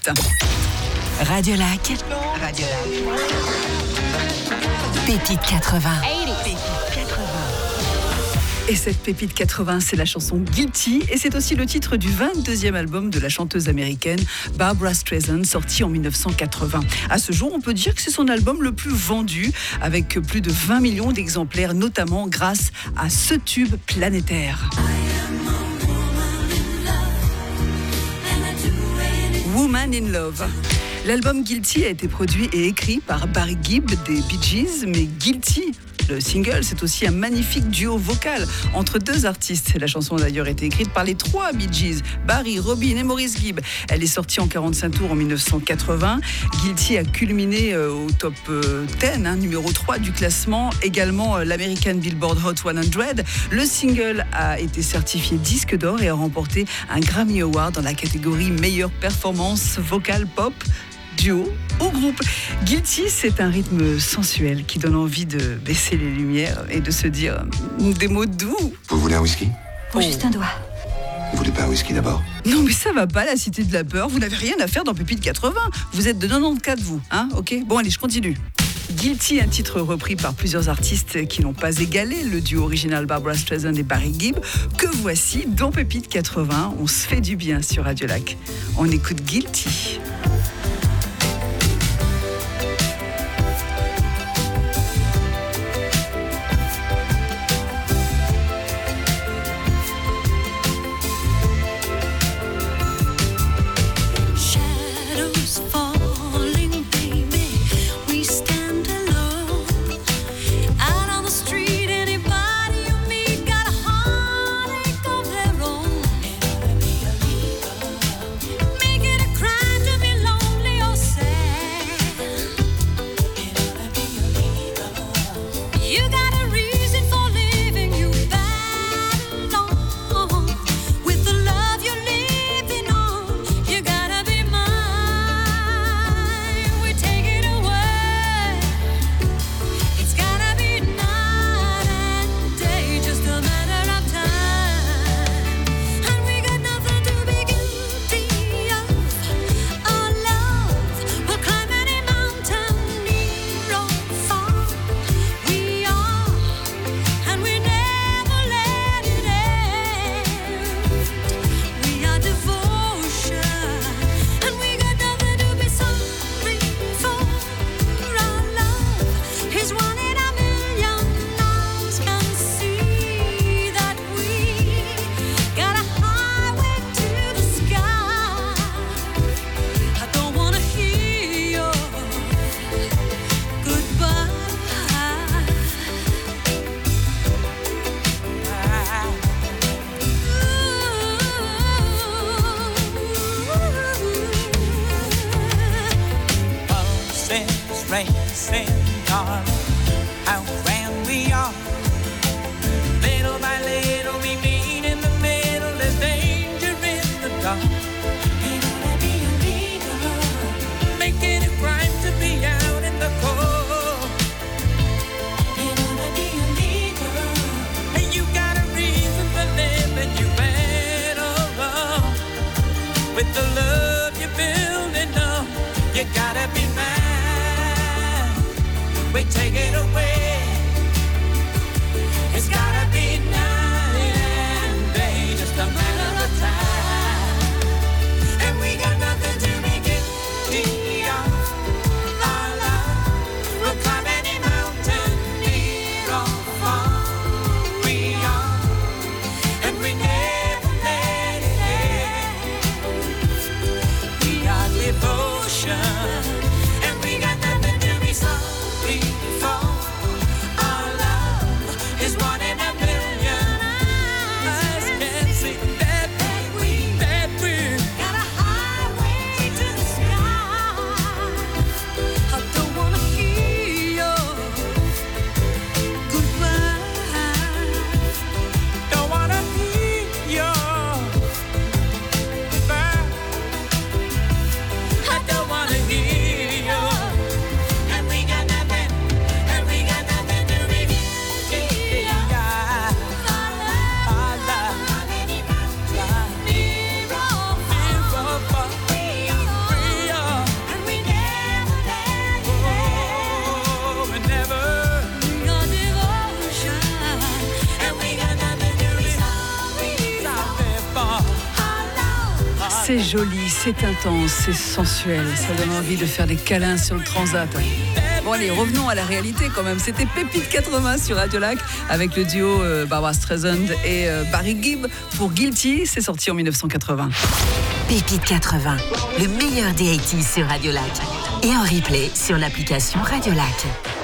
artistes. Radio Lac. Pépite 80. Et cette pépite 80, c'est la chanson Guilty, et c'est aussi le titre du 22e album de la chanteuse américaine Barbra Streisand, sorti en 1980. À ce jour, on peut dire que c'est son album le plus vendu, avec plus de 20 millions d'exemplaires, notamment grâce à ce tube planétaire. Woman in Love. L'album Guilty a été produit et écrit par Barry Gibb des Bee Gees, mais Guilty, le single, c'est aussi un magnifique duo vocal entre deux artistes. La chanson a d'ailleurs été écrite par les trois Bee Gees, Barry, Robin et Maurice Gibb. Elle est sortie en 45 tours en 1980. Guilty a culminé au top 10, numéro 3 du classement. Également l'American Billboard Hot 100. Le single a été certifié disque d'or et a remporté un Grammy Award dans la catégorie meilleure performance vocale pop, duo ou groupe. Guilty, c'est un rythme sensuel qui donne envie de baisser les lumières et de se dire des mots doux. Vous voulez un whisky? Juste un doigt. Vous voulez pas un whisky d'abord? Non mais ça va pas, la cité de la peur. Vous n'avez rien à faire dans Pépite 80. Vous êtes de 94, vous, hein? Ok. Bon allez, je continue. Guilty, un titre repris par plusieurs artistes qui n'ont pas égalé le duo original Barbra Streisand et Barry Gibb, que voici dans Pépite 80. On se fait du bien sur Radio Lac. On écoute Guilty. Racing on how grand we are. Little by little we meet in the middle. There's danger in the dark. Ain't gonna be illegal, making it crime to be out in the cold. Ain't gonna be illegal, and you got a reason for living. You better run with the love you're building up. You gotta be mad. We take it C'est joli, c'est intense, c'est sensuel. Ça donne envie de faire des câlins sur le transat. Bon allez, revenons à la réalité quand même. C'était Pépite 80 sur Radio Lac avec le duo Barbra Streisand et Barry Gibb pour Guilty. C'est sorti en 1980. Pépite 80, le meilleur des 80s sur Radio Lac. Et en replay sur l'application Radio Lac.